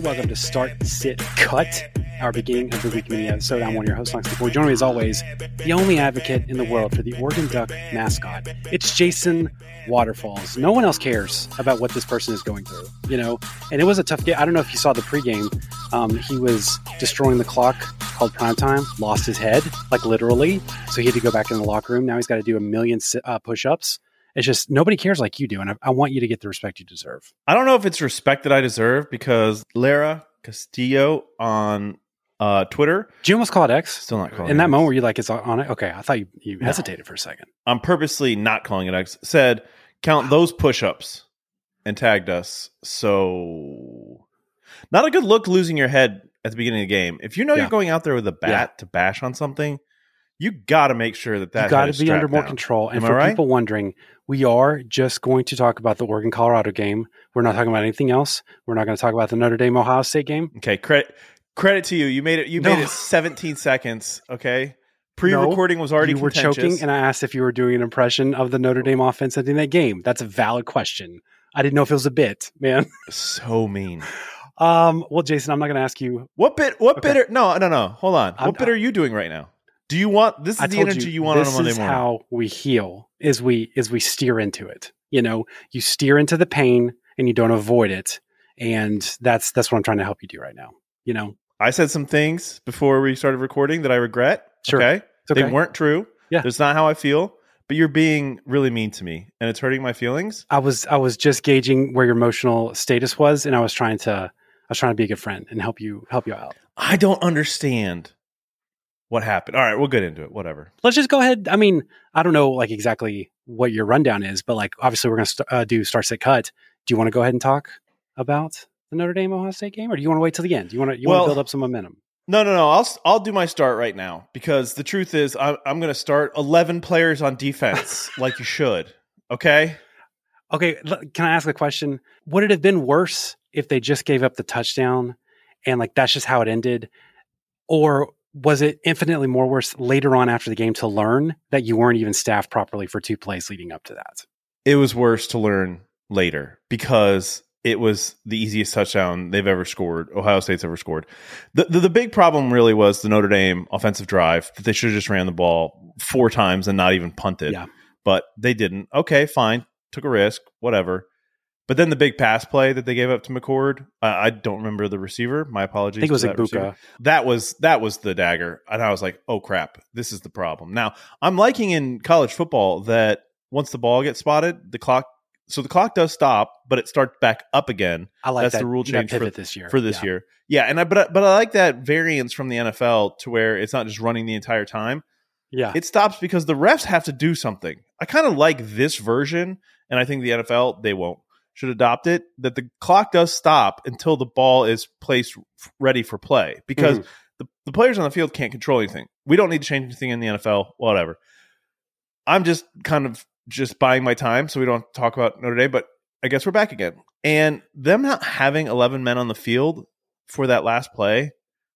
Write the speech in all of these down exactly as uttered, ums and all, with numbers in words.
welcome to Start, Sit, Cut, our beginning of the week mini episode. I'm one of your hosts, Lance McCoy. Joining me as always, the only advocate in the world for the Oregon Duck mascot. It's Jason Waterfalls. No one else cares about what this person is going through, you know? And it was a tough game. I don't know if you saw the pregame. Um, he was destroying the clock called primetime, lost his head, like literally. So he had to go back in the locker room. Now he's got to do a million uh, push-ups. It's just nobody cares like you do, and I, I want you to get the respect you deserve. I don't know if it's respect that I deserve because Lara Castillo on uh, Twitter. Did you almost call it X? Still not calling In it that X. moment where you like it's on it? Okay, I thought you, you No. hesitated for a second. I'm purposely not calling it X. Said, count those push-ups and tagged us. So not a good look losing your head at the beginning of the game. If you know Yeah. you're going out there with a bat Yeah. to bash on something, you got to make sure that that You got head to is be under strapped more down. control. And Am I for right? people wondering, we are just going to talk about the Oregon-Colorado game. We're not talking about anything else. We're not going to talk about the Notre Dame-Ohio State game. Okay, credit credit to you. You made it. You No. made it seventeen seconds. Okay, pre-recording was already You were contentious. choking, and I asked if you were doing an impression of the Notre Dame offense in that game. That's a valid question. I didn't know if it was a bit, man. So mean. Um, well, Jason, I'm not going to ask you. What bit? What Okay. bit? Are, no, no, no. Hold on. I'm- what bit are you doing right now? Do you want this? Is I the told energy you, you, want on this a Monday is morning? how we heal. Is we is we steer into it. You know, you steer into the pain and you don't avoid it, and that's that's what I'm trying to help you do right now. You know, I said some things before we started recording that I regret. Sure. Okay, it's okay. they weren't true. Yeah. That's not how I feel. But you're being really mean to me, and it's hurting my feelings. I was I was just gauging where your emotional status was, and I was trying to I was trying to be a good friend and help you help you out. I don't understand what happened. All right, we'll get into it. Whatever. Let's just go ahead. I mean, I don't know like exactly what your rundown is, but like obviously we're going to st- uh, do start sit cut. Do you want to go ahead and talk about the Notre Dame Ohio State game, or do you want to wait till the end? Do you want to you Well, want to build up some momentum? No, no, no. I'll I'll do my start right now because the truth is I'm I'm going to start eleven players on defense like you should. Okay. Okay, l- can I ask a question? Would it have been worse if they just gave up the touchdown and like that's just how it ended? Or was it infinitely more worse later on after the game to learn that you weren't even staffed properly for two plays leading up to that? It was worse to learn later because it was the easiest touchdown they've ever scored. Ohio State's ever scored. The, the the big problem really was the Notre Dame offensive drive that they should have just ran the ball four times and not even punted. Yeah. But they didn't. Okay, fine. Took a risk, whatever. But then the big pass play that they gave up to McCord, uh, I don't remember the receiver. My apologies. I think it was to that receiver. Igbuka. That was that was the dagger, and I was like, "Oh crap, this is the problem." Now I'm liking in college football that once the ball gets spotted, the clock. So the clock does stop, but it starts back up again. I like That's that, the rule that change pivot for this year. for this Yeah. year. Yeah, and I but I- but I like that variance from the N F L to where it's not just running the entire time. Yeah. It stops because the refs have to do something. I kind of like this version, and I think the N F L, they won't, should adopt it, that the clock does stop until the ball is placed f- ready for play. Because Mhm. the, the players on the field can't control anything. We don't need to change anything in the N F L, whatever. I'm just kind of just buying my time so we don't talk about Notre Dame, but I guess we're back again. And them not having eleven men on the field for that last play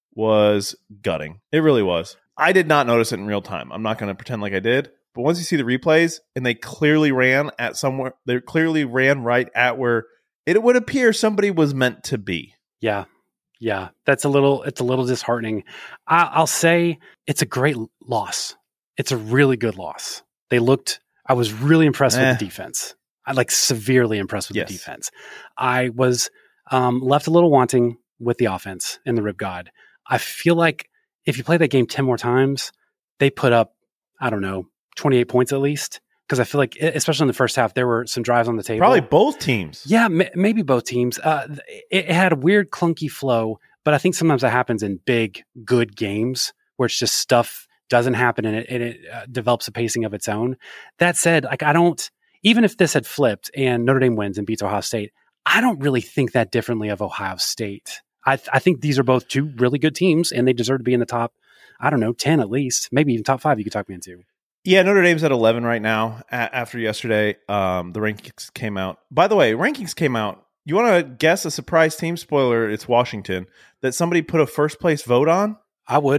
was gutting. It really was. I did not notice it in real time. I'm not going to pretend like I did. But once you see the replays and they clearly ran at somewhere, they clearly ran right at where it would appear somebody was meant to be. Yeah. Yeah. That's a little, it's a little disheartening. I, I'll say it's a great loss. It's a really good loss. They looked, I was really impressed Eh. with the defense. I like severely impressed with Yes. the defense. I was um, left a little wanting with the offense in the Rib God. I feel like if you play that game ten more times, they put up, I don't know, twenty-eight points at least. Because I feel like, especially in the first half, there were some drives on the table. Probably both teams. Yeah, m- maybe both teams. Uh, it, it had a weird, clunky flow, but I think sometimes that happens in big, good games where it's just stuff doesn't happen and it, and it uh, develops a pacing of its own. That said, like I don't, even if this had flipped and Notre Dame wins and beats Ohio State, I don't really think that differently of Ohio State. I, th- I think these are both two really good teams and they deserve to be in the top, I don't know, ten at least, maybe even top five you could talk me into. Yeah, Notre Dame's at eleven right now. A- after yesterday, um, the rankings came out. By the way, rankings came out. You want to guess a surprise team? Spoiler, it's Washington. That somebody put a first place vote on? I would.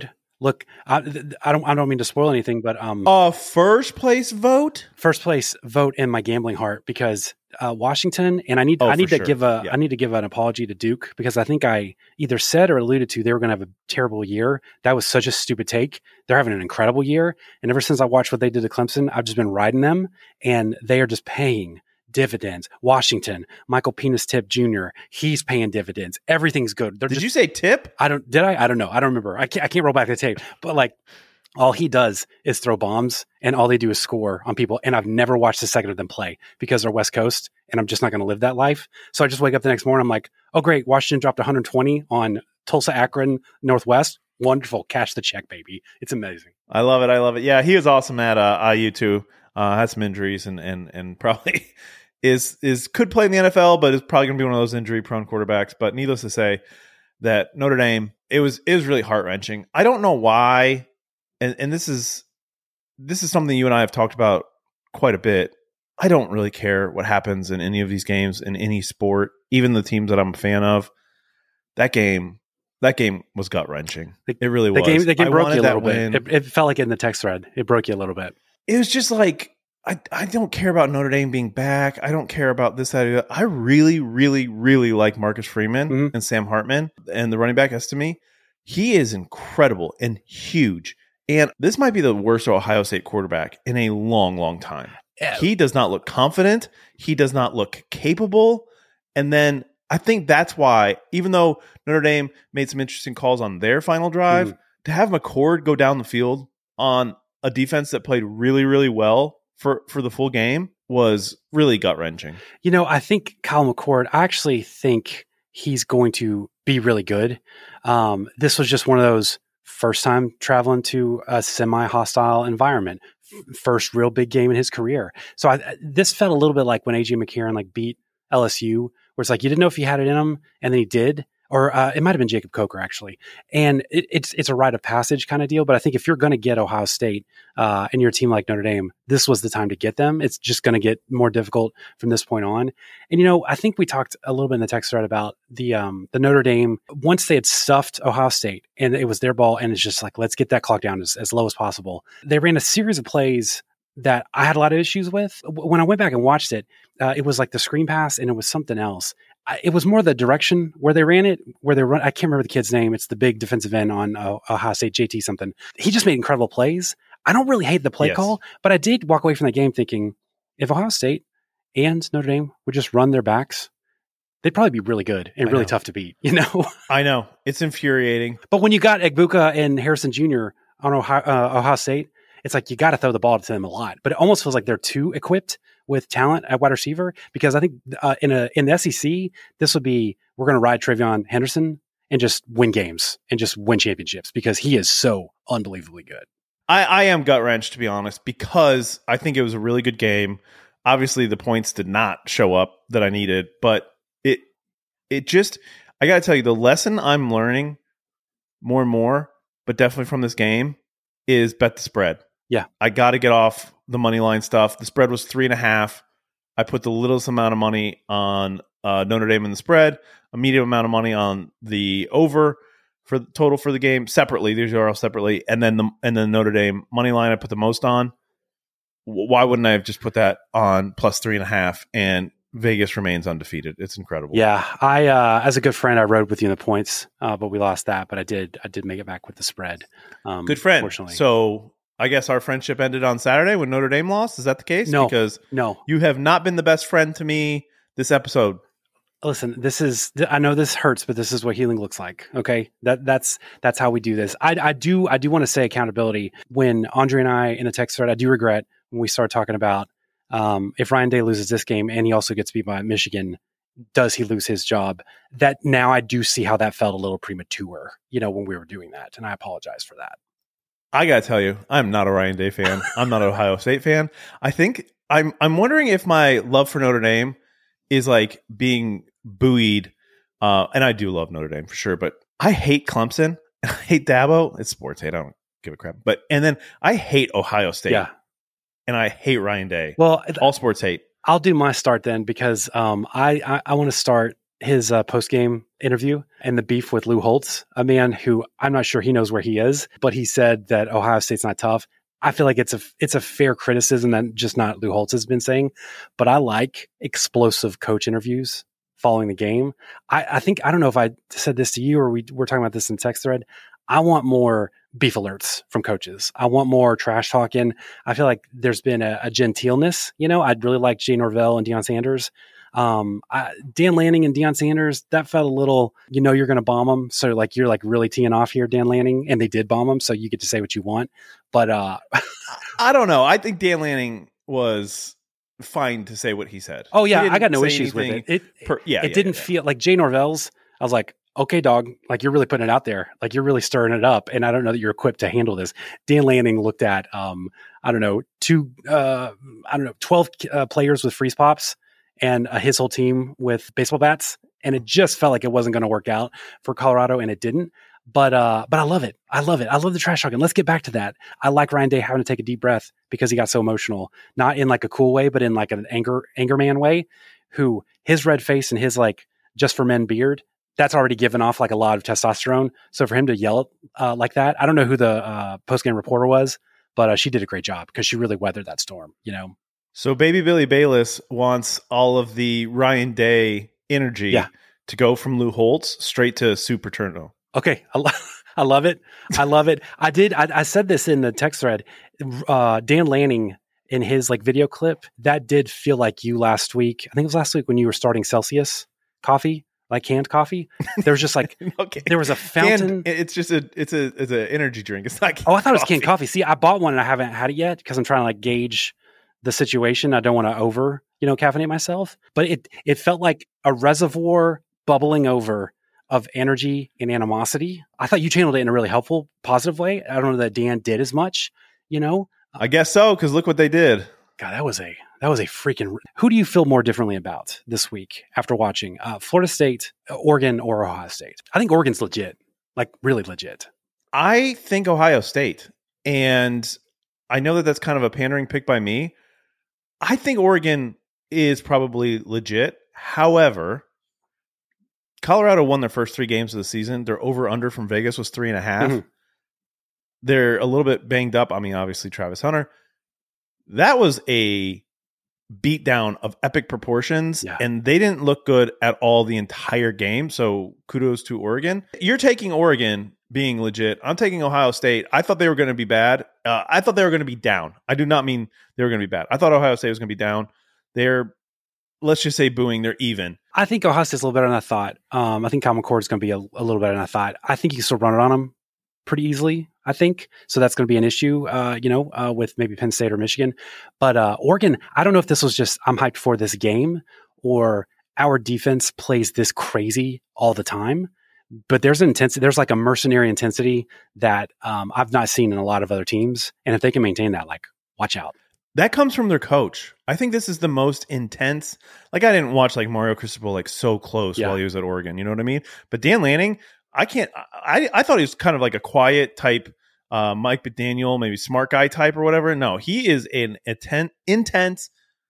Look, I, I don't I don't mean to spoil anything, but um, a first place vote, first place vote in my gambling heart because uh, Washington, and I need Oh, I need for to sure. give a Yeah. I need to give an apology to Duke because I think I either said or alluded to they were going to have a terrible year. That was such a stupid take. They're having an incredible year, and ever since I watched what they did to Clemson, I've just been riding them, and they are just paying dividends. Washington, Michael Penis Tip Junior, he's paying dividends. Everything's good. They're Did just, you say Tip? I don't. Did I? I don't know. I don't remember. I can't. I can't roll back the tape. But like, all he does is throw bombs, and all they do is score on people. And I've never watched a second of them play because they're West Coast, and I'm just not going to live that life. So I just wake up the next morning. I'm like, oh great, Washington dropped one hundred twenty on Tulsa, Akron, Northwest. Wonderful, cash the check, baby. It's amazing. I love it. I love it. Yeah, he was awesome at uh, I U too. Uh, had some injuries and and and probably. Is is could play in the N F L, but is probably going to be one of those injury prone quarterbacks. But needless to say, that Notre Dame it was it was really heart wrenching. I don't know why, and and this is this is something you and I have talked about quite a bit. I don't really care what happens in any of these games in any sport, even the teams that I'm a fan of. That game, that game was gut wrenching. It really was. The game, the game I broke you a wanted that little bit. win. It, it felt like in the text thread, it broke you a little bit. It was just like. I, I don't care about Notre Dame being back. I don't care about this, that, or that. I really, really, really like Marcus Freeman Mhm. and Sam Hartman and the running back as to me. He is incredible and huge. And this might be the worst Ohio State quarterback in a long, long time. Yeah. He does not look confident. He does not look capable. And then I think that's why, even though Notre Dame made some interesting calls on their final drive, Mhm. to have McCord go down the field on a defense that played really, really well for, for the full game was really gut-wrenching. You know, I think Kyle McCord, I actually think he's going to be really good. Um, this was just one of those first time traveling to a semi-hostile environment, F- first real big game in his career. So I, this felt a little bit like when A J McCarron like beat L S U, where it's like you didn't know if he had it in him, and then he did. Or uh, it might have been Jacob Coker, actually. And it, it's it's a rite of passage kind of deal. But I think if you're going to get Ohio State uh, and you're a team like Notre Dame, this was the time to get them. It's just going to get more difficult from this point on. And, you know, I think we talked a little bit in the text thread about the um, the Notre Dame, once they had stuffed Ohio State and it was their ball, and it's just like, let's get that clock down as, as low as possible. They ran a series of plays that I had a lot of issues with. When I went back and watched it, uh, it was like the screen pass and it was something else. I, it was more the direction where they ran it, where they run. I can't remember the kid's name. It's the big defensive end on uh, Ohio State, J T something. He just made incredible plays. I don't really hate the play Yes. call, but I did walk away from that game thinking if Ohio State and Notre Dame would just run their backs, they'd probably be really good and I really know. tough to beat, you know? I know. It's infuriating. But when you got Egbuka and Harrison Junior on Ohio, uh, Ohio State, it's like you got to throw the ball to them a lot. But it almost feels like they're too equipped with talent at wide receiver, because I think uh, in a in the S E C, this would be we're going to ride Travion Henderson and just win games and just win championships because he is so unbelievably good. I, I am gut-wrenched, to be honest, because I think it was a really good game. Obviously, the points did not show up that I needed, but it it just, I got to tell you, the lesson I'm learning more and more, but definitely from this game, is bet the spread. Yeah. I got to get off the money line stuff. The spread was three and a half. I put the littlest amount of money on uh, Notre Dame in the spread, a medium amount of money on the over for the total for the game separately. These are all separately, and then the and then Notre Dame money line I put the most on. Why wouldn't I have just put that on plus three and a half? And Vegas remains undefeated. It's incredible. Yeah, I uh, as a good friend, I rode with you in the points, uh, but we lost that. But I did, I did make it back with the spread. Um, Good friend. Fortunately, So I guess our friendship ended on Saturday when Notre Dame lost. Is that the case? No. Because no. you have not been the best friend to me this episode. Listen, this is, I know this hurts, but this is what healing looks like. Okay. That that's, that's how we do this. I, I do, I do want to say accountability. When Andre and I in the text thread, I do regret when we start talking about, um, if Ryan Day loses this game and he also gets beat by Michigan, does he lose his job? That now I do see how that felt a little premature, you know, when we were doing that. And I apologize for that. I gotta tell you, I'm not a Ryan Day fan. I'm not an Ohio State fan. I think I'm, I'm wondering if my love for Notre Dame is like being buoyed. Uh, and I do love Notre Dame for sure, but I hate Clemson. I hate Dabo. It's sports hate. I don't give a crap. But, and then I hate Ohio State. Yeah. And I hate Ryan Day. Well, All sports hate. I'll do my start then because um, I, I, I want to start his uh, post game interview and the beef with Lou Holtz, a man who I'm not sure he knows where he is, but he said that Ohio State's not tough. I feel like it's a it's a fair criticism that just not Lou Holtz has been saying, but I like explosive coach interviews following the game. I, I think I don't know if I said this to you or we were talking about this in text thread. I want more beef alerts from coaches. I want more trash talking. I feel like there's been a, a genteelness. You know, I'd really like Jay Norvell and Deion Sanders. Um, I, Dan Lanning and Deion Sanders, that felt a little, you know, you're going to bomb them. So like, you're like really teeing off here, Dan Lanning, and they did bomb them. So you get to say what you want. But uh, I don't know. I think Dan Lanning was fine to say what he said. Oh yeah. I got no issues with it. It, per, yeah, it yeah, didn't yeah. feel like Jay Norvell's. I was like, okay, dog, like you're really putting it out there. Like you're really stirring it up. And I don't know that you're equipped to handle this. Dan Lanning looked at, um, I don't know, two, uh, I don't know, twelve uh, players with freeze pops and uh, his whole team with baseball bats. And it just felt like it wasn't going to work out for Colorado, and it didn't. But uh, but I love it. I love it. I love the trash talking. Let's get back to that. I like Ryan Day having to take a deep breath because he got so emotional, not in like a cool way, but in like an anger anger man way. Who his red face and his like just for men beard, that's already given off like a lot of testosterone. So for him to yell uh, like that, I don't know who the uh, post game reporter was, but uh, she did a great job because she really weathered that storm. You know. So baby Billy Bayless wants all of the Ryan Day energy yeah. to go from Lou Holtz straight to Sue Paterno. Okay. I, lo- I love it. I love it. I did. I, I said this in the text thread. Uh, Dan Lanning in his like video clip, that did feel like you last week. I think it was last week when you were starting Celsius coffee, like canned coffee. There was just like, okay. there was a fountain. Canned, it's just a, it's a, it's an energy drink. It's not. Oh, I thought it was canned coffee. See, I bought one and I haven't had it yet because I'm trying to like gauge the situation. I don't want to over, you know, caffeinate myself, but it, it felt like a reservoir bubbling over of energy and animosity. I thought you channeled it in a really helpful, positive way. I don't know that Dan did as much, you know? I guess so, because look what they did. God, that was a that was a freaking... Who do you feel more differently about this week after watching uh, Florida State, Oregon, or Ohio State? I think Oregon's legit, like really legit. I think Ohio State, and I know that that's kind of a pandering pick by me. I think Oregon is probably legit. However, Colorado won their first three games of the season. Their over-under from Vegas was three and a half. Mm-hmm. They're a little bit banged up. I mean, obviously, Travis Hunter. That was a beatdown of epic proportions, yeah. and they didn't look good at all the entire game. So kudos to Oregon. You're taking Oregon being legit. I'm taking Ohio State. I thought they were going to be bad. Uh, I thought they were going to be down. I do not mean they were going to be bad. I thought Ohio State was going to be down. They're, let's just say booing. They're even. I think Ohio State's a little better than I thought. Um, I think Common Core is going to be a, a little better than I thought. I think you can still run it on them pretty easily, I think. So that's going to be an issue, uh, you know, uh, with maybe Penn State or Michigan. But uh, Oregon, I don't know if this was just I'm hyped for this game or our defense plays this crazy all the time. But there's an intensity, there's like a mercenary intensity that um, I've not seen in a lot of other teams. And if they can maintain that, like, watch out. That comes from their coach. I think this is the most intense. Like, I didn't watch like Mario Cristobal like so close yeah. while he was at Oregon. You know what I mean? But Dan Lanning, I can't. I I thought he was kind of like a quiet type, uh, Mike McDaniel, maybe smart guy type or whatever. No, he is an intent, intense,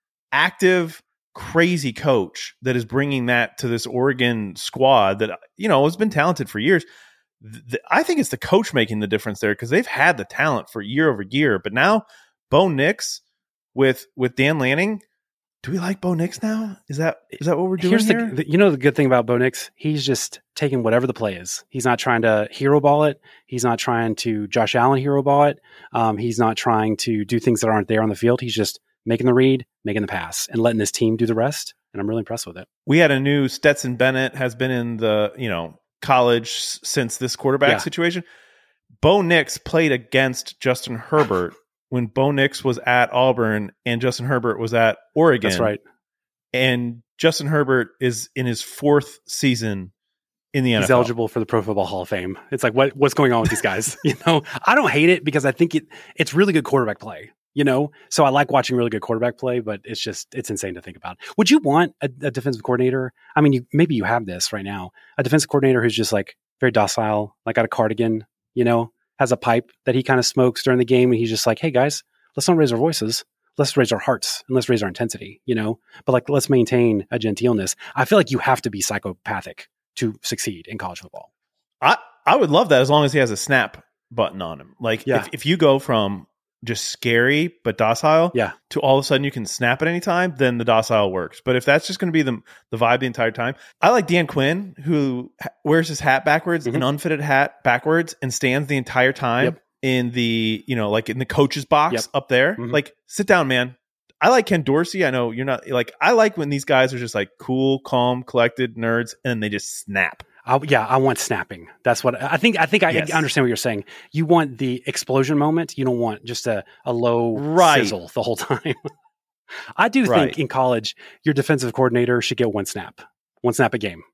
active, crazy coach that is bringing that to this Oregon squad that, you know, has been talented for years. The, I think it's the coach making the difference there because they've had the talent for year over year. But now Bo Nix with with Dan Lanning. Do we like Bo Nix now? Is that is that what we're doing Here's here? The, the, you know the good thing about Bo Nix? He's just taking whatever the play is. He's not trying to hero ball it. He's not trying to Josh Allen hero ball it. Um, he's not trying to do things that aren't there on the field. He's just making the read, making the pass, and letting his team do the rest. And I'm really impressed with it. We had a new Stetson Bennett has been in the you know college since this quarterback yeah. situation. Bo Nix played against Justin Herbert when Bo Nix was at Auburn and Justin Herbert was at Oregon. That's right. And Justin Herbert is in his fourth season in the N F L. He's eligible for the Pro Football Hall of Fame. It's like, what what's going on with these guys? You know, I don't hate it because I think it it's really good quarterback play, you know? So I like watching really good quarterback play, but it's just, it's insane to think about. Would you want a, a defensive coordinator? I mean, you, maybe you have this right now, a defensive coordinator who's just like very docile, like got a cardigan, you know, has a pipe that he kind of smokes during the game. And he's just like, hey guys, let's not raise our voices. let's raise our hearts and let's raise our intensity, you know, but like, let's maintain a genteelness. I feel like you have to be psychopathic to succeed in college football. I, I would love that as long as he has a snap button on him. Like Yeah. if, if you go from just scary but docile Yeah. to all of a sudden you can snap at any time, then the docile works. But if that's just going to be the the vibe the entire time, I like Dan Quinn, who ha- wears his hat backwards, Mhm. an unfitted hat backwards, and stands the entire time Yep. in the, you know, like in the coach's box Yep. up there. Mhm. Like, sit down, man. I like Ken Dorsey. I know you're not like, I like when these guys are just like cool, calm, collected nerds, and they just snap. I, yeah, I want snapping. That's what I think. I think I Yes. understand what you're saying. You want the explosion moment. You don't want just a, a low Right. sizzle the whole time. I do Right. think in college, your defensive coordinator should get one snap, one snap a game.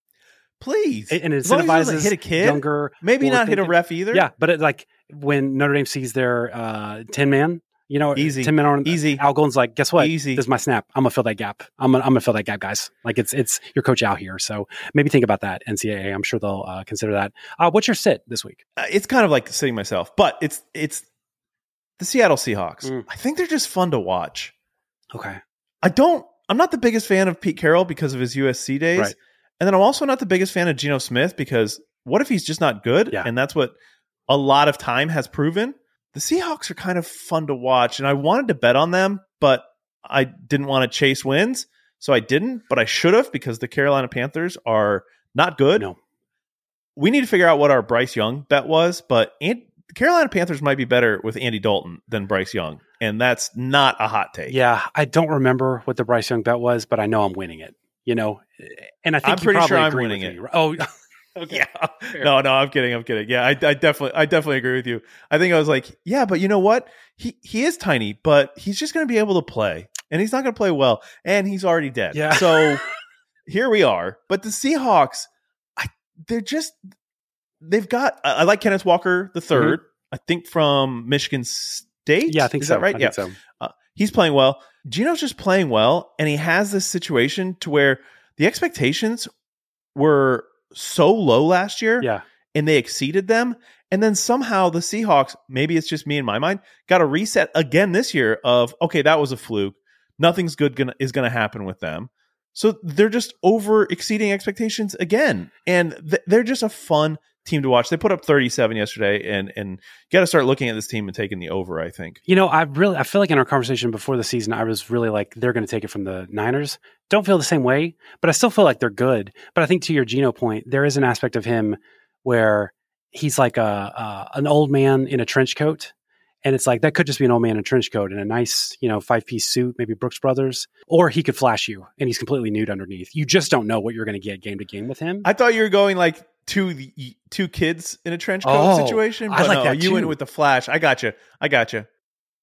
Please. And it As long as he doesn't incentivizes hit a kid, younger. maybe not hit a forward-thinking- ref either. Yeah, but it, like when Notre Dame sees their uh, ten man, you know, Easy. ten men on Easy. Al Golden's like, guess what? Easy. This is my snap. I'm gonna fill that gap. I'm gonna, I'm gonna fill that gap, guys. Like it's it's your coach out here. So maybe think about that. N C double A. I'm sure they'll uh, consider that. Uh, what's your sit this week? Uh, it's kind of like sitting myself, but it's it's the Seattle Seahawks. Mm. I think they're just fun to watch. Okay. I don't. I'm not the biggest fan of Pete Carroll because of his U S C days, Right. and then I'm also not the biggest fan of Geno Smith because what if he's just not good? Yeah. And that's what a lot of time has proven. The Seahawks are kind of fun to watch, and I wanted to bet on them, but I didn't want to chase wins, so I didn't. But I should have because the Carolina Panthers are not good. No. We need to figure out what our Bryce Young bet was, but Ant- the Carolina Panthers might be better with Andy Dalton than Bryce Young, and that's not a hot take. Yeah, I don't remember what the Bryce Young bet was, but I know I'm winning it. You know, and I think I'm you pretty probably sure I'm agree winning with it. me. Oh, okay. Yeah. Fair. No, no, I'm kidding. I'm kidding. Yeah, I, I definitely, I definitely agree with you. I think I was like, yeah, but you know what? He he is tiny, but he's just going to be able to play, and he's not going to play well, and he's already dead. Yeah. So here we are. But the Seahawks, I, they're just they've got. I, I like Kenneth Walker the third. I think from Michigan State. Yeah, I think is so. that right? I yeah, think so. Uh, he's playing well. Geno's just playing well, and he has this situation to where the expectations were so low last year, Yeah. and they exceeded them. And then somehow the Seahawks, maybe it's just me in my mind, got a reset again this year of, okay, that was a fluke. Nothing's good gonna, is going to happen with them. So they're just over exceeding expectations again. And th- they're just a fun team to watch. They put up thirty-seven yesterday, and and you got to start looking at this team and taking the over, I think. You know, I really, I feel like in our conversation before the season, I was really like, they're going to take it from the Niners. Don't feel the same way, but I still feel like they're good. But I think to your Geno point, there is an aspect of him where he's like a, a an old man in a trench coat. And it's like, that could just be an old man in a trench coat and a nice, you know, five piece suit, maybe Brooks Brothers, or he could flash you and he's completely nude underneath. You just don't know what you're going to get game to game with him. I thought you were going like two two kids in a trench coat Oh, situation, I but like no, that you too. went with the flash. I got you. I got you.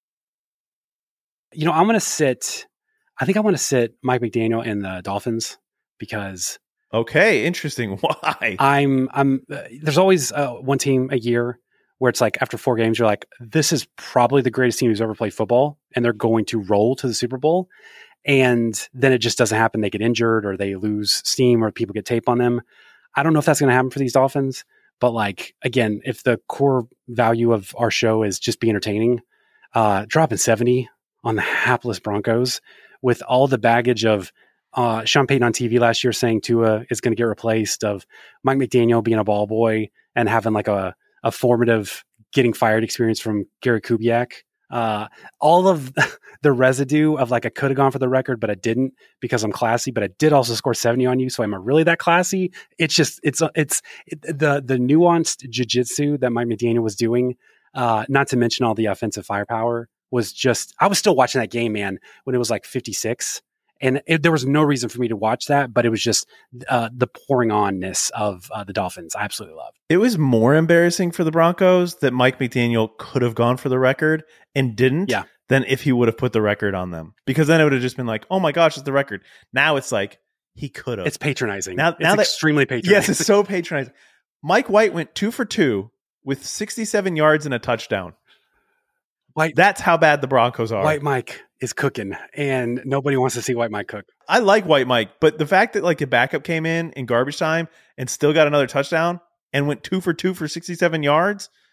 You know, I'm going to sit, I think I want to sit Mike McDaniel and the Dolphins because Okay, interesting. Why? I'm, I'm, uh, there's always uh, one team a year where it's like after four games, you're like, this is probably the greatest team who's ever played football, and they're going to roll to the Super Bowl. And then it just doesn't happen. They get injured or they lose steam or people get tape on them. I don't know if that's going to happen for these Dolphins, but like, again, if the core value of our show is just be entertaining, uh, dropping seventy on the hapless Broncos with all the baggage of uh, Sean Payton on T V last year saying Tua is going to get replaced, of Mike McDaniel being a ball boy and having like a, a formative getting fired experience from Gary Kubiak. Uh, all of the residue of like, I could have gone for the record, but I didn't because I'm classy, but I did also score seventy on you. So am I really that classy? It's just, it's, it's it, the, the nuanced jujitsu that Mike McDaniel was doing, uh, not to mention all the offensive firepower, was just, I was still watching that game, man, when it was like fifty-six. And it, there was no reason for me to watch that, but it was just uh, the pouring onness of uh, the Dolphins. I absolutely loved. It was more embarrassing for the Broncos that Mike McDaniel could have gone for the record and didn't Yeah. than if he would have put the record on them. Because then it would have just been like, oh my gosh, it's the record. Now it's like, he could have. It's patronizing. Now- it's now that- extremely patronizing. Yes, it's so patronizing. Mike White went two for two with sixty-seven yards and a touchdown. White, That's how bad the Broncos are. White Mike is cooking, and nobody wants to see White Mike cook. I like White Mike, but the fact that like a backup came in in garbage time and still got another touchdown and went two for two for sixty-seven yards,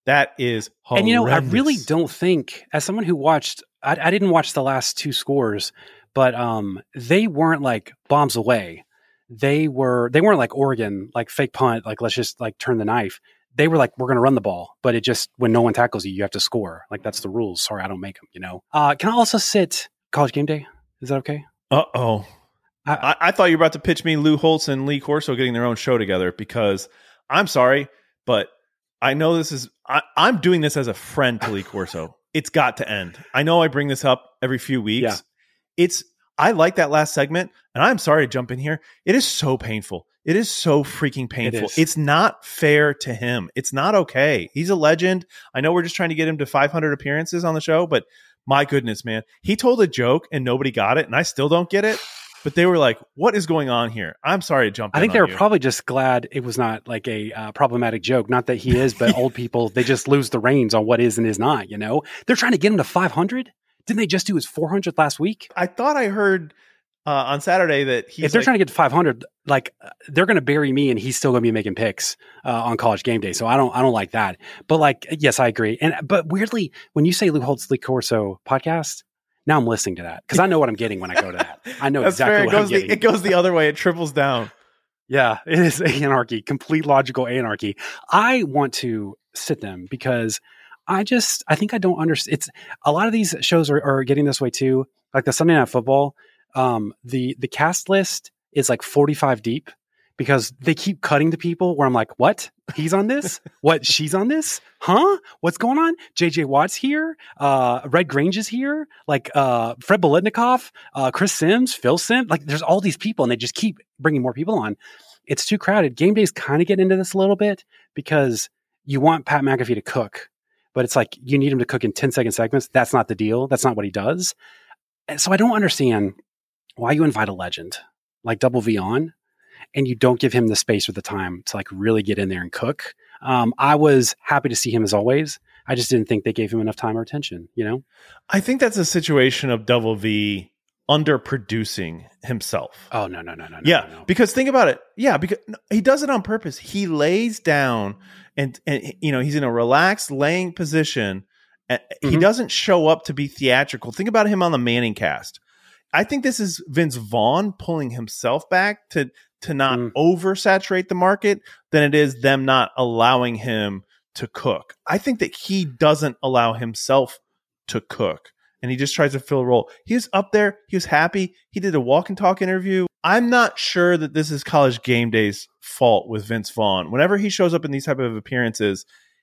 That is horrendous. And, you know, I really don't think, as someone who watched, I, I didn't watch the last two scores, but um, they weren't like bombs away. They were, they weren't like Oregon, like fake punt, like let's just like turn the knife. They were like, we're going to run the ball, but it just, when no one tackles you, you have to score. Like that's the rules. Sorry, I don't make them, you know? Uh, can I also sit College Game Day? Is that okay? Uh-oh. I, I, I thought you were about to pitch me Lou Holtz and Lee Corso getting their own show together, because I'm sorry, but I know this is, I, I'm doing this as a friend to Lee Corso. It's got to end. I know I bring this up every few weeks. Yeah. It's, I like that last segment, and I'm sorry to jump in here. It is so painful. It is so freaking painful. It it's not fair to him. It's not okay. He's a legend. I know we're just trying to get him to five hundred appearances on the show, but my goodness, man. He told a joke and nobody got it, and I still don't get it. But they were like, what is going on here? I'm sorry to jump in I think they on were you. probably just glad it was not like a uh, problematic joke. Not that he is, but old people, they just lose the reins on what is and is not, you know? They're trying to get him to five hundred. Didn't they just do his four hundredth last week? I thought I heard uh, on Saturday that he's If they're like, trying to get to five hundred, like uh, they're going to bury me and he's still going to be making picks uh, on College Game Day. So I don't, I don't like that. But like, yes, I agree. And, but weirdly, when you say Lou Holtz, Lee Corso podcast, now I'm listening to that because I know what I'm getting when I go to that. I know That's exactly fair. It what I'm goes the, getting. it goes the other way. It triples down. Yeah, it is anarchy, complete logical anarchy. I want to sit them because I just, I think I don't understand. It's a lot of these shows are, are getting this way too. Like the Sunday Night Football, um, the, the cast list is like forty-five deep because they keep cutting to people where I'm like, what? He's on this? What? She's on this? Huh? What's going on? J J Watt's here. Uh, Red Grange is here. Like, uh, Fred Biletnikoff, uh, Chris Sims, Phil Sims. Like there's all these people and they just keep bringing more people on. It's too crowded. Game Day's kind of getting into this a little bit because you want Pat McAfee to cook, but it's like you need him to cook in ten second segments. That's not the deal. That's not what he does. And so I don't understand why you invite a legend like Double V on and you don't give him the space or the time to like really get in there and cook. Um, I was happy to see him as always. I just didn't think they gave him enough time or attention, you know? I think that's a situation of Double V underproducing himself. Oh, no, no, no, no. Yeah, no, no. because think about it. Yeah, because no, he does it on purpose. He lays down and, and you know, he's in a relaxed laying position. Mm-hmm. He doesn't show up to be theatrical. Think about him on the Manning cast. I think this is Vince Vaughn pulling himself back to to not mm. oversaturate the market than it is them not allowing him to cook. I think that he doesn't allow himself to cook and he just tries to fill a role. He was up there. He was happy. He did a walk and talk interview. I'm not sure that this is College Game Day's fault with Vince Vaughn. Whenever he shows up in these type of appearances,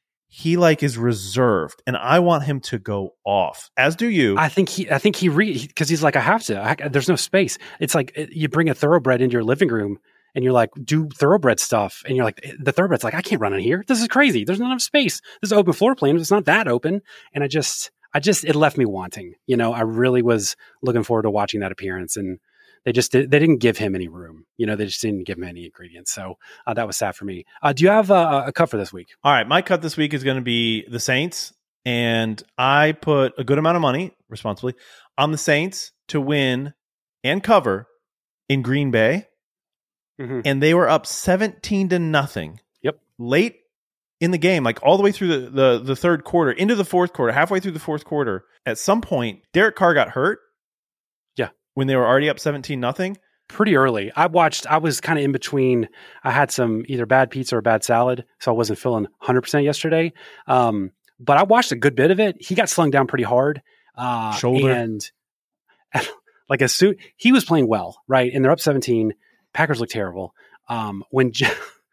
he like is reserved and I want him to go off, as do you. I think he, I think he re because he's like, I have to, I, there's no space. It's like you bring a thoroughbred into your living room and you're like, do thoroughbred stuff. And you're like, the thoroughbred's like, I can't run in here. This is crazy. There's not enough space. This is open floor plan. It's not that open. And I just, I just, it left me wanting, you know, I really was looking forward to watching that appearance and they just, did, they didn't give him any room. You know, they just didn't give him any ingredients. So uh, that was sad for me. Uh, do you have uh, a cut for this week? All right. My cut this week is going to be the Saints. And I put a good amount of money, responsibly, on the Saints to win and cover in Green Bay. Mm-hmm. And they were up seventeen to nothing. Yep. Late in the game, like all the way through the, the, the third quarter, into the fourth quarter, halfway through the fourth quarter. At some point, Derek Carr got hurt. Yeah. When they were already up seventeen nothing. Pretty early. I watched, I was kind of in between. I had some either bad pizza or bad salad, so I wasn't feeling one hundred percent yesterday. Um, but I watched a good bit of it. He got slung down pretty hard. Uh, Shoulder. And like as soon, he was playing well, right? And they're up seventeen. Packers look terrible. Um, when J-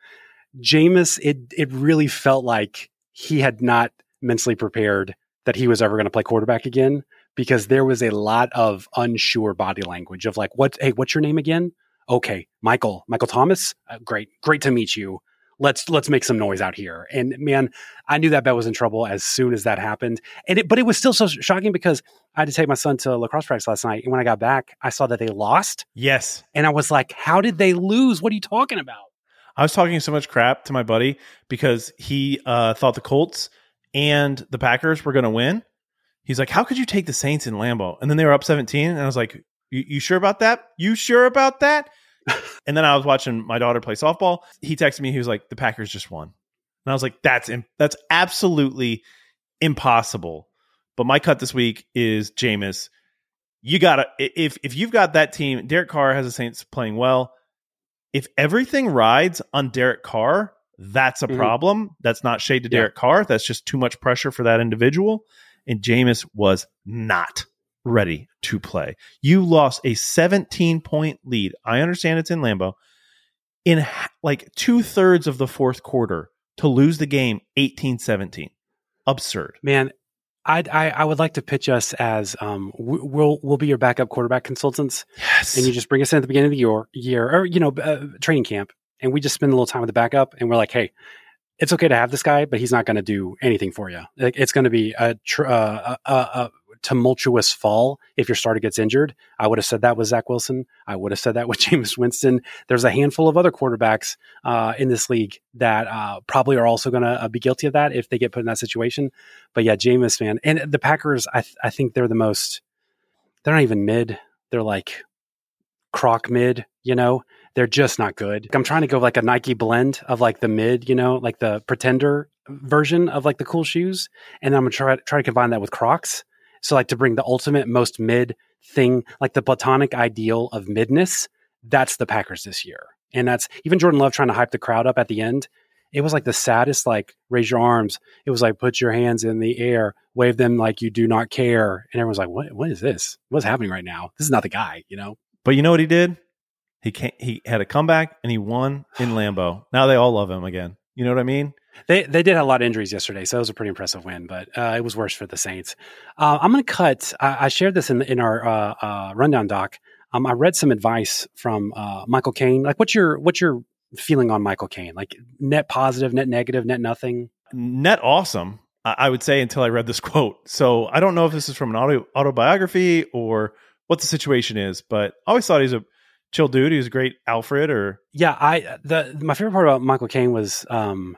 Jameis, it it really felt like he had not mentally prepared that he was ever going to play quarterback again because there was a lot of unsure body language of like, what? Hey, what's your name again? Okay, Michael, Michael Thomas. Uh, great, great to meet you. Let's let's make some noise out here. And man, I knew that bet was in trouble as soon as that happened. And it, but it was still so shocking because I had to take my son to lacrosse practice last night. And when I got back, I saw that they lost. Yes. And I was like, how did they lose? What are you talking about? I was talking so much crap to my buddy because he uh, thought the Colts and the Packers were going to win. He's like, how could you take the Saints in Lambeau? And then they were up seventeen. And I was like, you sure about that? You sure about that? And then I was watching my daughter play softball. He texted me. He was like, the Packers just won. And I was like, that's im- that's absolutely impossible. But my cut this week is Jameis. You gotta if if you've got that team, Derek Carr has the Saints playing well. If everything rides on Derek Carr, that's a mm-hmm. problem. That's not shade to yeah. Derek Carr. That's just too much pressure for that individual. And Jameis was not ready to play. You lost a seventeen-point lead. I understand it's in Lambeau. In like two-thirds of the fourth quarter to lose the game eighteen seventeen. Absurd. Man, I'd, I I would like to pitch us as um we'll we'll be your backup quarterback consultants. Yes. And you just bring us in at the beginning of the year, year or, you know, uh, training camp. And we just spend a little time with the backup. And we're like, hey, it's okay to have this guy, but he's not going to do anything for you. It's going to be a, tr- uh, a, a, a tumultuous fall if your starter gets injured. I would have said that with Zach Wilson. I would have said that with Jameis Winston. There's a handful of other quarterbacks uh, in this league that uh, probably are also going to uh, be guilty of that if they get put in that situation. But yeah, Jameis, man. And the Packers, I, th- I think they're the most, they're not even mid. They're like croc mid, you know? They're just not good. I'm trying to go like a Nike blend of like the mid, you know, like the pretender version of like the cool shoes. And I'm going to try, try to combine that with Crocs. So like to bring the ultimate most mid thing, like the platonic ideal of midness, that's the Packers this year. And that's even Jordan Love trying to hype the crowd up at the end. It was like the saddest, like raise your arms. It was like, put your hands in the air, wave them like you do not care. And everyone's like, what, what is this? What's happening right now? This is not the guy, you know? But you know what he did? He can't, he had a comeback and he won in Lambeau. Now they all love him again. You know what I mean? They they did have a lot of injuries yesterday, so it was a pretty impressive win, but uh, it was worse for the Saints. Uh, I'm going to cut. I, I shared this in in our uh, uh, rundown doc. Um, I read some advice from uh, Michael Caine. Like, what's your what's your feeling on Michael Caine? Like, net positive, net negative, net nothing? Net awesome, I would say, until I read this quote. So I don't know if this is from an auto, autobiography or what the situation is, but I always thought he's a chill dude. He was a great Alfred. Or yeah, I the my favorite part about Michael Caine was um,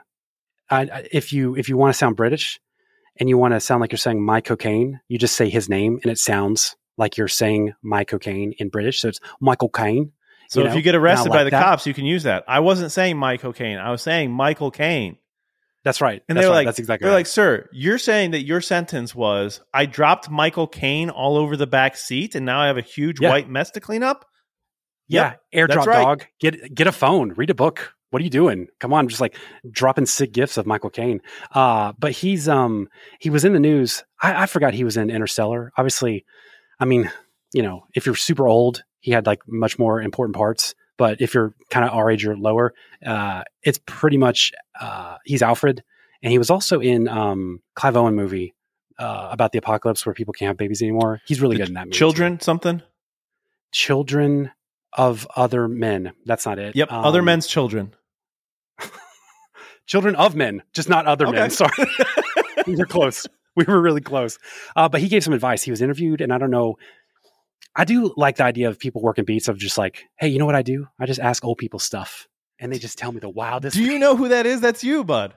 I, if you if you want to sound British and you want to sound like you're saying my cocaine, you just say his name and it sounds like you're saying my cocaine in British. So it's Michael Caine. So you if know? you get arrested like by the that. cops, you can use that. I wasn't saying my cocaine. I was saying Michael Caine. That's right. And That's they're right. like, That's exactly they're right. like, sir, you're saying that your sentence was, I dropped Michael Caine all over the back seat, and now I have a huge Yeah. white mess to clean up. Yeah, Yep, airdrop that's right. dog. Get get a phone. Read a book. What are you doing? Come on, just like dropping sick gifts of Michael Caine. Uh, but he's um he was in the news. I, I forgot he was in Interstellar. Obviously, I mean, you know, if you're super old, he had like much more important parts. But if you're kind of our age or lower, uh, it's pretty much uh, he's Alfred, and he was also in um Clive Owen movie uh, about the apocalypse where people can't have babies anymore. He's really The good in that movie. Children, too. something. Children of Other Men. That's not it. Yep, Um, other men's children. Children of Men, just not other Okay. men. Sorry. We were close. We were really close. Uh, but he gave some advice. He was interviewed, and I don't know. I do like the idea of people working beats of just like, hey, you know what I do? I just ask old people stuff, and they just tell me the wildest. Do you know who that is? That's you, bud.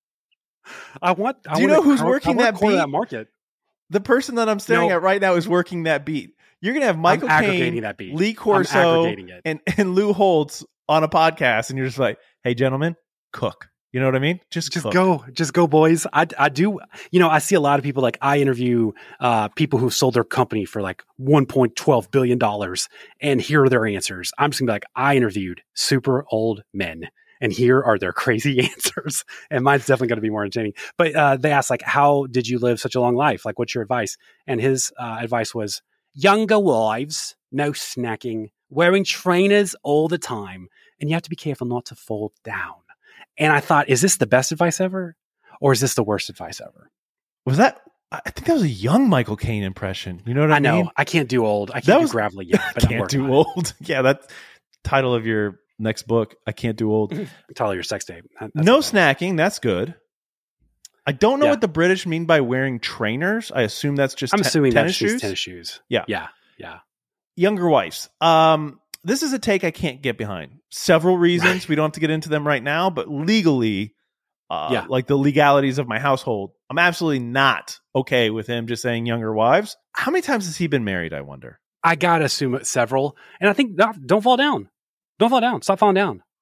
I want. I Do you want know to, who's I, working I want that to corner beat? that market? The person that I'm staring No. at right now is working that beat. You're going to have Michael I'm aggregating Caine, that beat. Lee I'm Corso, aggregating it. and, and Lou Holtz on a podcast, and you're just like, hey, gentlemen, cook. You know what I mean? Just Just cook. go, just go, boys. I, I do, you know, I see a lot of people like I interview uh, people who sold their company for like one point one two billion dollars, and here are their answers. I'm just gonna be like, I interviewed super old men, and here are their crazy answers. And mine's definitely going to be more entertaining. But uh, they asked like, how did you live such a long life? Like, what's your advice? And his uh, advice was younger wives, no snacking, wearing trainers all the time, and you have to be careful not to fall down. And I thought, is this the best advice ever? Or is this the worst advice ever? Was that? I think that was a young Michael Caine impression. You know what I, I know. mean? I can't do old. I can't That do was- gravelly yet. But I'm Can't working do on old. Yeah, that's title of your next book. I can't do old. it. Tell your sex tape. That- that's No what that is. snacking. That's good. I don't know Yeah. what the British mean by wearing trainers. I assume that's just I'm te- assuming tennis that's just shoes. tennis shoes. Yeah. Yeah. Yeah. Younger wives. Um, this is a take I can't get behind. Several reasons. Right. We don't have to get into them right now, but legally, uh, Yeah. like the legalities of my household, I'm absolutely not okay with him just saying younger wives. How many times has he been married, I wonder? I got to assume it several. And I think no, don't fall down. Don't fall down. Stop falling down.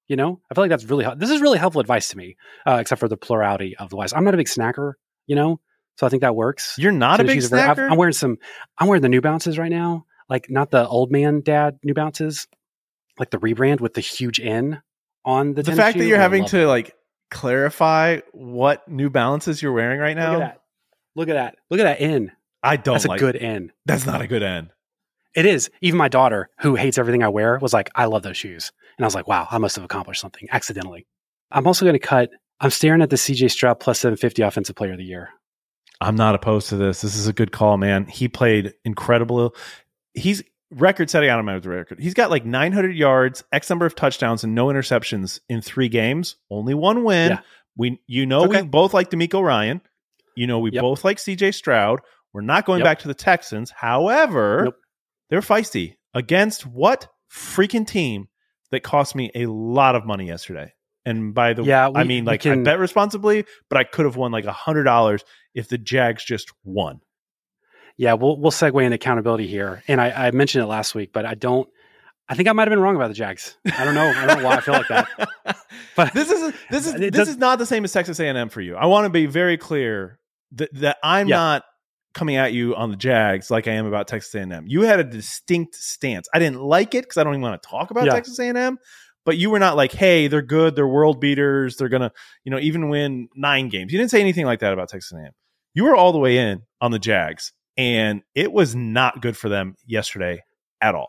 You know, I feel like that's really hel- this is really helpful advice to me, uh, except for the plurality of the wise. I'm not a big snacker, you know, so I think that works. You're not a big Very, I've- snacker? I'm wearing some. I'm wearing the New Balances right now, like not the old man dad New Balances, like the rebrand with the huge N on the. The tennis fact that shoe, you're I having love to it. like clarify what New Balances you're wearing right now. Look at that. Look at that. Look at that N. I don't That's a like good N. That's not a good N. It is. Even my daughter, who hates everything I wear, was like, I love those shoes. And I was like, wow, I must have accomplished something accidentally. I'm also going to cut, I'm staring at the C J Stroud plus seven fifty Offensive Player of the Year. I'm not opposed to this. This is a good call, man. He played incredible. He's record setting out of my record. He's got like nine hundred yards, X number of touchdowns, and no interceptions in three games. Only one win. Yeah. We, you know, Okay. we both like D'Amico Ryan. You know, we Yep. both like C J Stroud. We're not going Yep. back to the Texans. However, Nope. they're feisty against what freaking team that cost me a lot of money yesterday. And by the way, Yeah, I we- mean, we like, I can- bet responsibly, but I could have won like a hundred dollars if the Jags just won. Yeah, we'll we'll segue into accountability here. And I, I mentioned it last week, but I don't I think I might have been wrong about the Jags. I don't know. I don't know why I feel like that. But this is this is It this does- is not the same as Texas A and M for you. I want to be very clear that that I'm Yeah. not coming at you on the Jags like I am about Texas A and M. You had a distinct stance. I didn't like it because I don't even want to talk about Yeah. Texas A and M. But you were not like, hey, they're good, they're world beaters, they're gonna, you know, even win nine games. You didn't say anything like that about Texas A and M. You were all the way in on the Jags, and it was not good for them yesterday at all.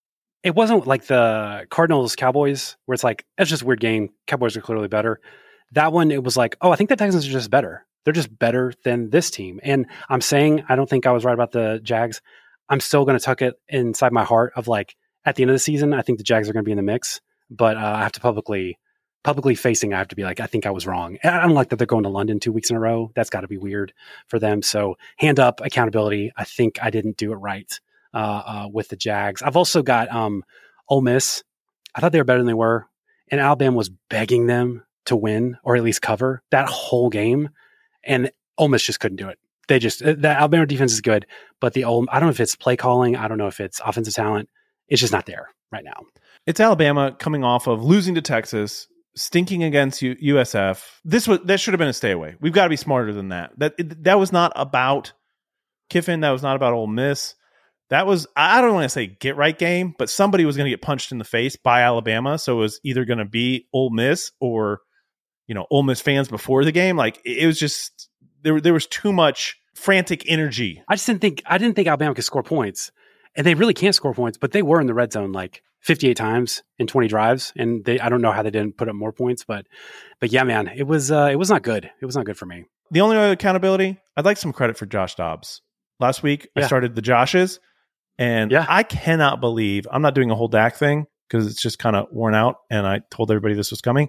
it wasn't like the Cardinals Cowboys where it's like, it's just a weird game. Cowboys are clearly better. That one, it was like, oh, I think the Texans are just better. They're just better than this team. And I'm saying, I don't think I was right about the Jags. I'm still going to tuck it inside my heart of like, at the end of the season, I think the Jags are going to be in the mix, but uh, I have to publicly, publicly facing, I have to be like, I think I was wrong. And I don't like that they're going to London two weeks in a row. That's got to be weird for them. So hand up, accountability. I think I didn't do it right uh, uh, with the Jags. I've also got um, Ole Miss. I thought they were better than they were. And Alabama was begging them to win or at least cover that whole game. And Ole Miss just couldn't do it. They just, the Alabama defense is good, but the Ole, I don't know if it's play calling. I don't know if it's offensive talent. It's just not there right now. It's Alabama coming off of losing to Texas, stinking against U- USF. This was that should have been a stay away. We've got to be smarter than that. That that was not about Kiffin. That was not about Ole Miss. That was, I don't want to say get right game, but somebody was going to get punched in the face by Alabama. So it was either going to be Ole Miss or, you know, Ole Miss fans before the game. Like it was just, there, there was too much frantic energy. I just didn't think, I didn't think Alabama could score points. And they really can't score points, but they were in the red zone like fifty-eight times in twenty drives. And they, I don't know how they didn't put up more points, but, but yeah, man, it was, uh, it was not good. It was not good for me. The only other accountability, I'd like some credit for Josh Dobbs. Last week, Yeah. I started the Joshes, and Yeah. I cannot believe, I'm not doing a whole Dak thing because it's just kind of worn out, and I told everybody this was coming.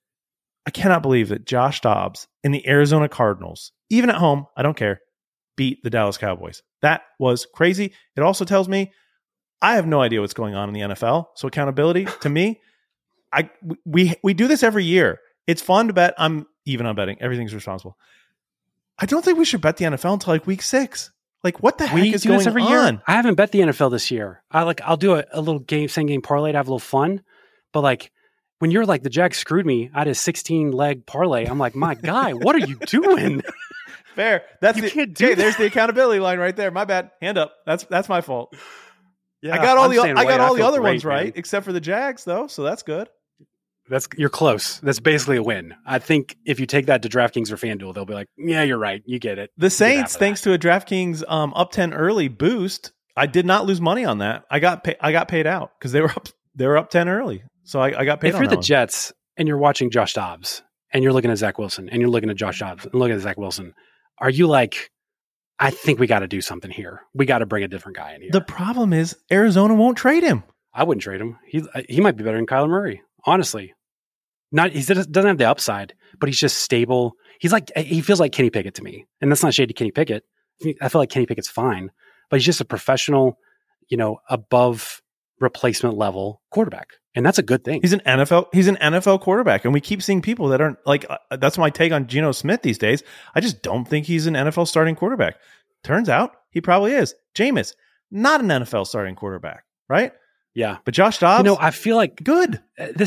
I cannot believe that Josh Dobbs and the Arizona Cardinals, even at home, I don't care, beat the Dallas Cowboys. That was crazy. It also tells me I have no idea what's going on in the N F L. So accountability to me, I we we do this every year. It's fun to bet. I'm even on betting. Everything's responsible. I don't think we should bet the N F L until like week six. Like what the heck We is do going this every on? year. I haven't bet the N F L this year. I like, I'll do a, a little game, same game parlay to have a little fun. But like, when you're like, the Jags screwed me, I had a sixteen leg parlay. I'm like, my guy, what are you doing? Fair. That's You the, can't do okay, that. there's the accountability line right there. My bad. Hand up. That's that's my fault. Yeah, I got all I'm the staying I away. got all the feel other great, ones right, man. except for the Jags though. So that's good. That's you're close. That's basically a win. I think if you take that to DraftKings or FanDuel, they'll be like, "Yeah, you're right. You get it." The You get half Saints, of thanks that. to a DraftKings um, up ten early boost, I did not lose money on that. I got pay, I got paid out because they were up they were up ten early, so I, I got paid. If on you're that the one. Jets and you're watching Josh Dobbs and you're looking at Zach Wilson and you're looking at Josh Dobbs and looking at Zach Wilson, are you like, I think we got to do something here. We got to bring a different guy in here. The problem is Arizona won't trade him. I wouldn't trade him. He he might be better than Kyler Murray, honestly. Not he doesn't have the upside, but he's just stable. He's like he feels like Kenny Pickett to me, and that's not shady Kenny Pickett. I feel like Kenny Pickett's fine, but he's just a professional, you know, above replacement level quarterback, and that's a good thing. He's an N F L. He's an N F L quarterback, and we keep seeing people that aren't like. Uh, that's my take on Geno Smith these days. I just don't think he's an N F L starting quarterback. Turns out he probably is. Jameis, not an N F L starting quarterback, right? Yeah, But Josh Dobbs, you know, I feel like good. uh, this.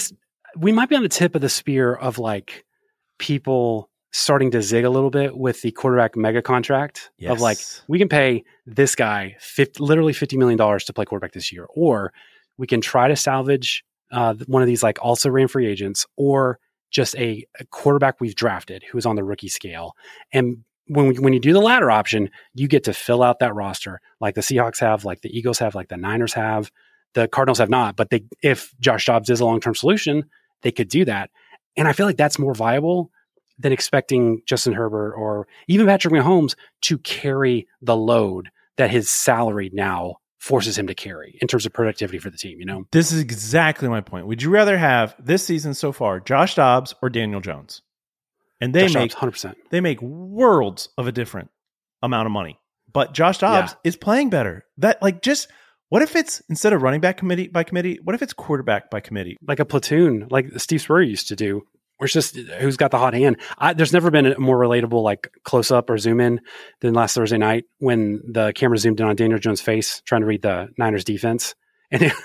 we might be on the tip of the spear of like people starting to zig a little bit with the quarterback mega contract Yes. of like, we can pay this guy fifty, literally fifty million dollars to play quarterback this year, or we can try to salvage uh, one of these like also ran free agents, or just a, a quarterback we've drafted who's on the rookie scale. And when we, when you do the latter option, you get to fill out that roster like the Seahawks have, like the Eagles have, like the Niners have, the Cardinals have not. But they, if Josh Dobbs is a long-term solution, they could do that. And I feel like that's more viable than expecting Justin Herbert or even Patrick Mahomes to carry the load that his salary now forces him to carry in terms of productivity for the team, you know? This is exactly my point. Would you rather have this season so far Josh Dobbs or Daniel Jones? And they Josh make Dobbs, one hundred percent. they make worlds of a different amount of money. But Josh Dobbs Yeah. is playing better. That like just what if it's instead of running back committee by committee, what if it's quarterback by committee? Like a platoon, like Steve Spurrier used to do. Or it's just who's got the hot hand. I, there's never been a more relatable like close up or zoom in than last Thursday night when the camera zoomed in on Daniel Jones' face trying to read the Niners defense, and it,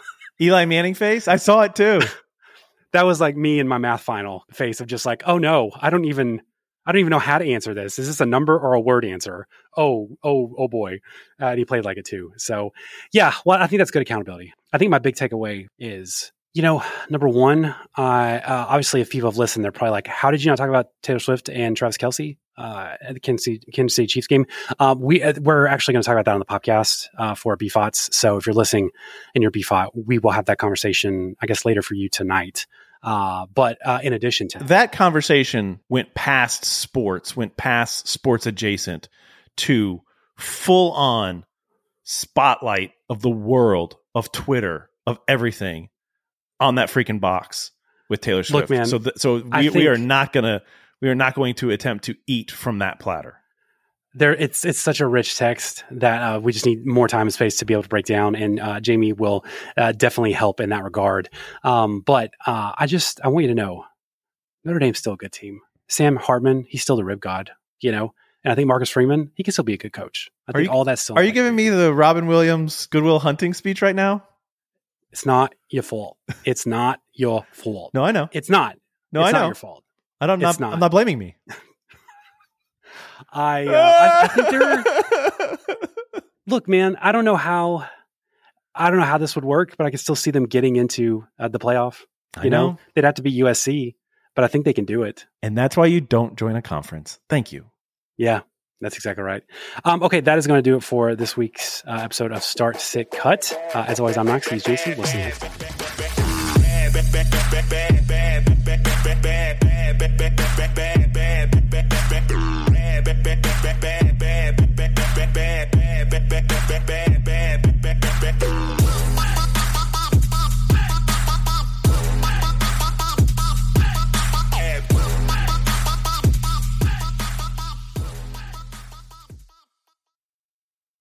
Eli Manning face? I saw it too. that was like me in my math final face of just like, oh no, I don't even, I don't even know how to answer this. Is this a number or a word answer? Oh, oh, oh boy, uh, and he played like it too. So yeah, well, I think that's good accountability. I think my big takeaway is, you know, number one, uh, uh, obviously, if people have listened, they're probably like, how did you not talk about Taylor Swift and Travis Kelce uh, at the Kansas City, Kansas City Chiefs game? Uh, we, uh, we're actually going to talk about that on the podcast uh, for B F O Ts. So if you're listening in your B F O T, we will have that conversation, I guess, later for you tonight. Uh, but uh, in addition to That conversation went past sports, went past sports adjacent to full on spotlight of the world, of Twitter, of everything on that freaking box with Taylor Swift. Look, man, so th- so I we, think- we are not gonna we are not going to attempt to eat from that platter. there, it's it's such a rich text that uh, we just need more time and space to be able to break down, and uh, Jamie will uh, definitely help in that regard. Um, but uh, I just I want you to know, Notre Dame's still a good team. Sam Hartman, he's still the rib god, you know, and I think Marcus Freeman, he can still be a good coach. I Are think you- all that's still. Are you giving me the Robin Williams Goodwill Hunting speech right now? It's not your fault. It's not your fault. No, I know. It's not. No, it's I not know. your fault. I don't. It's Not, not. I'm not blaming me. I, uh, I I think there. Look, man, I don't know how. I don't know how this would work, but I can still see them getting into uh, the playoff. I You know? know. they'd have to be U S C, but I think they can do it. And that's why you don't join a conference. Thank you. Yeah, that's exactly right. Um, okay, that is going to do it for this week's uh, episode of Start, Sit, Cut. Uh, as always, I'm Max. He's Jason. We'll see you next time.